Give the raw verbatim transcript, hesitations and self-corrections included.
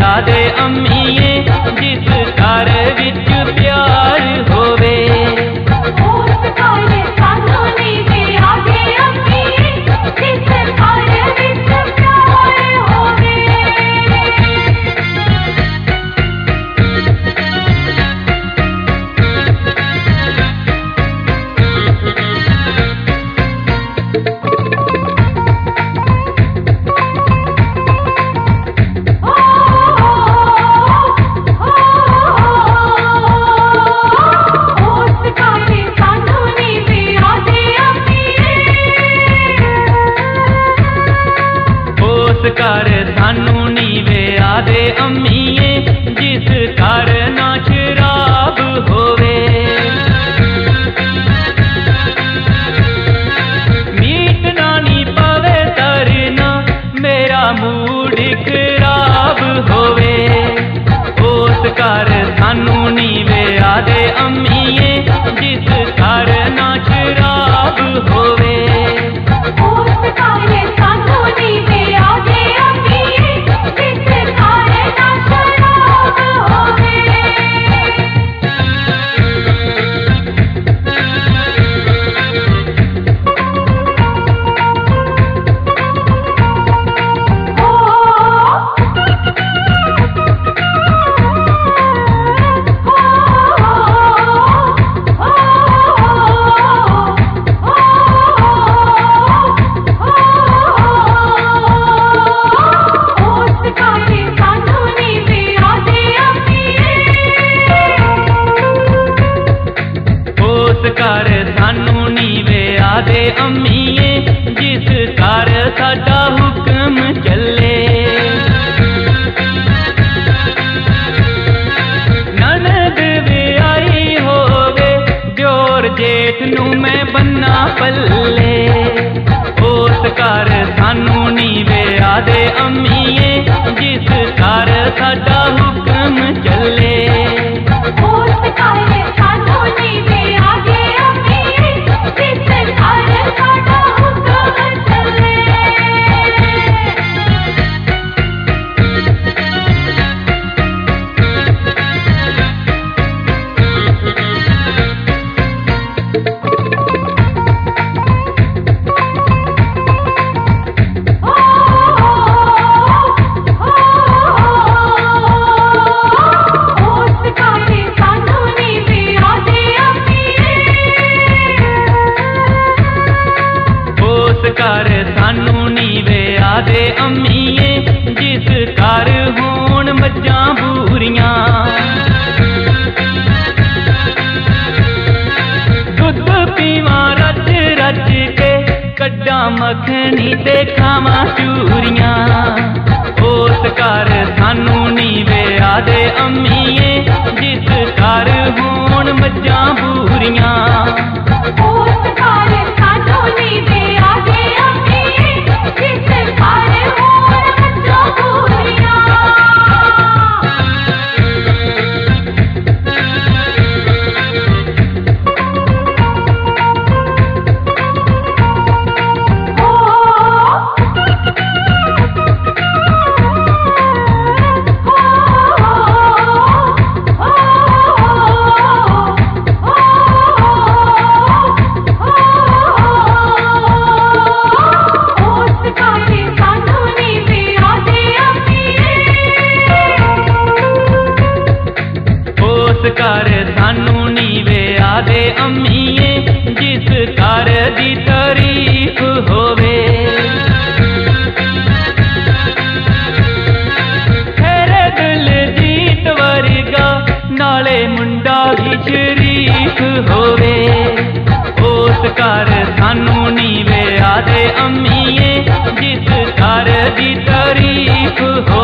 आदे अम्मीए जिस घर विच प्यार होवे। उस घर सानू नीवे आदे अम्मीए जिस घर विच प्यार होवे। घर सानू नीवे आदे अम्मीए जिस घर ना शराब होवे। मीट नानी पवे तरना मेरा मूड खराब होवे। उस घर सानू नीवे आदे अम्मीए जिस घर ना शराब होवे। घर सानू नीवे आदे अम्मीए जिस घर साडा हुक्म चले। ननद विआही होवे दियोर जेठ नू मैं बन्ना पल्ले। उस घर सानू नीवे आदे अम्मीए जिस घर साडा हुक्म चले। घर सानू नीवे आदे अम्मीए जिस घर होण मज्जां बूरियां। दुध पीवां रच रच के कड्डां मखनी ते खावां चूरियां। उस घर सानू नीवे आदे अम्मीए जिस घर होण मज्जां बूरियां। घर सानू नीवे आदे अम्मीए जिस घर दी तारीफ होवे। तेरे दिल जीत वर्गा नाले मुंडा भी शरीफ होवे। उस घर सानू नीवे आदे अम्मीए जिस घर दी तारीफ हो।